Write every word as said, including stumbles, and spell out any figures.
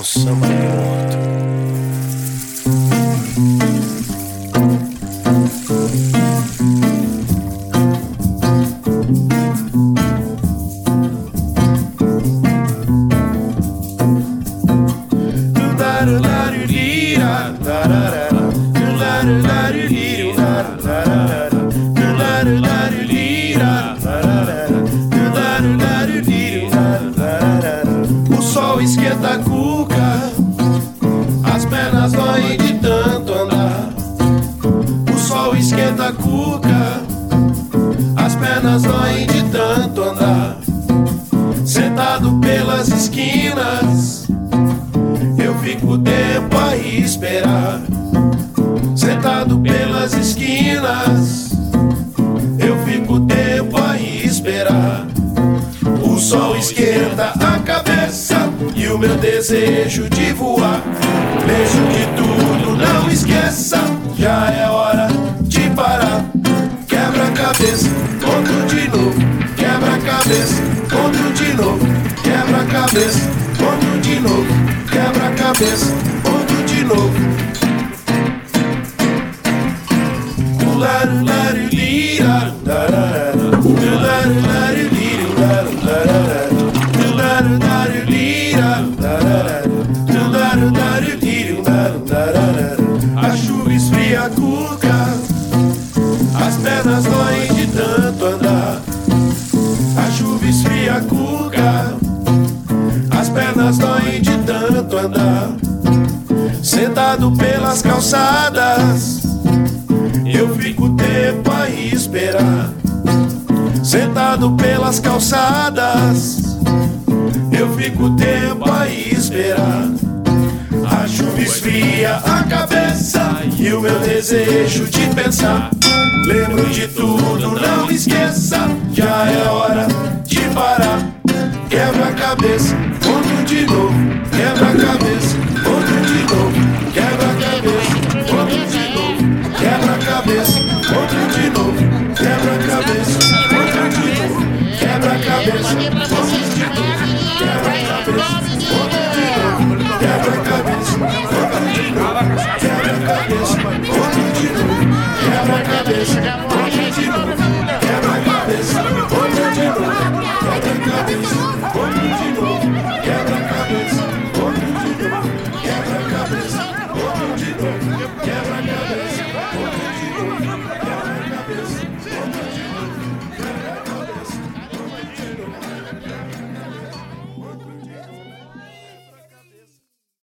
samba morto. O sol esquenta a cuca, as pernas doem de tanto andar. O sol esquenta a cuca, as pernas doem de tanto andar. Sentado pelas esquinas, eu fico o tempo a esperar. Sentado pelas esquinas, eu fico o tempo a esperar. O sol esquenta a cabeça e o meu desejo de voar. Mesmo que tudo não esqueça, já é hora de parar. Quebra a cabeça, outro de novo. Quebra a cabeça, outro de novo. Quebra a cabeça, outro de novo. Quebra a cabeça, outro de novo. Laru laru lira, laru laru laru lira, laru laru lira, laru laru lira. A chuva esfria a cuca, as pernas doem de tanto andar. A chuva esfria a cuca, as pernas doem de tanto andar. Sentado pelas calçadas, eu fico o tempo a esperar. Sentado pelas calçadas, eu fico o tempo a esperar. A chuva esfria a cabeça e o meu desejo de pensar. Lembro de tudo, não esqueça, já é hora de parar. Quebra a cabeça, outro de novo. Quebra a cabeça, outro de novo. Quebra a cabeça, outro de novo. Quebra a cabeça, outro de novo. Quebra a cabeça, outro de novo. Quebra a cabeça, outro de novo. Quebra